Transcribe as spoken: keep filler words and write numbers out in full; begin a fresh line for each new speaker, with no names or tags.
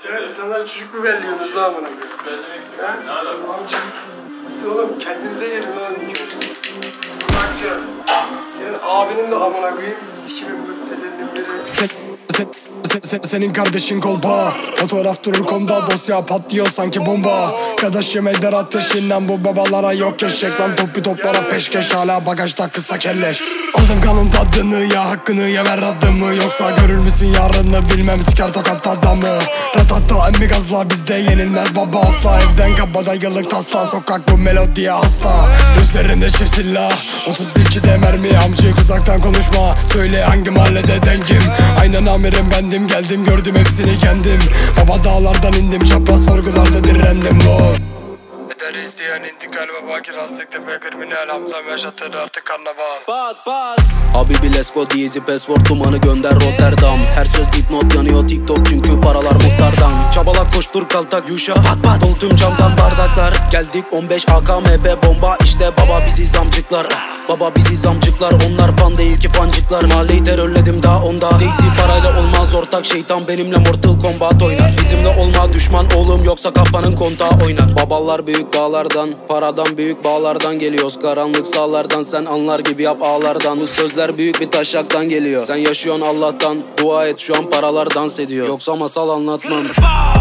Sen insanlar çocuk mu belliyorsunuz lan amına koyayım?
Ne alakası?
Amcık. Siz oğlum kendinize gelin lan ilk önce. Bakacağız. Senin abinin de amına koyayım. Sikimin müptezelinin biri.
Sen, sen, sen, sen, senin kardeşin kolpa. Fotoğraf durur komda, dosya patlıyor sanki bomba. Arkadaşım eder ateşinden, bu babalara yok eşek. Lan topu toplara peşkeş, hala bagajda kısa kelleş. Aldım kanın tadını, ya hakkını ya ver adımı. Yoksa görür müsün yarını, bilmem siker tokat adamı. Ratata emmi gazla, bizde yenilmez baba asla. Evden kabada yıllık tasla, sokak bu melodiye hasta. Üzerinde çift silah, otuz ikide mermi. Amcık uzaktan konuşma, söyle hangi mahallede dengim. Aynen amirim bendim, geldim gördüm hepsini kendim. Baba dağlardan indim, çapraz sorgularda direndim bu. Ederiz diyen intikal ve bakir hastık tepe kriminal. Hamzam yaşatır artık karnaval.
Bat bat Habibi let's go dizi password dumanı gönder Rotterdam. Her söz dipnot yanıyor TikTok çünkü paralar muhtardan. Çabalak koştur kaltak yuşa pat pat dol tüm camdan bardaklar. Geldik on beş A K M P bomba işte baba biziz amcıklar. Baba biziz amcıklar, onlar fan değil ki fancıklar. Mahalleyi terörledim daha onda. Daisy parayla olmaz ortak, şeytan benimle Mortal Kombat oynar. Bizimle olma düşman oğlum, yoksa kafanın kontağı oynar. Babalar büyük dağlardan, paradan büyük bağlardan geliyoruz. Karanlık sağlardan, sen anlar gibi yap ağlardan. Bu sözler büyük bir taşaktan geliyor. Sen yaşıyorsun Allah'tan, dua et şu an paralar dans ediyor. Yoksa masal anlatmam.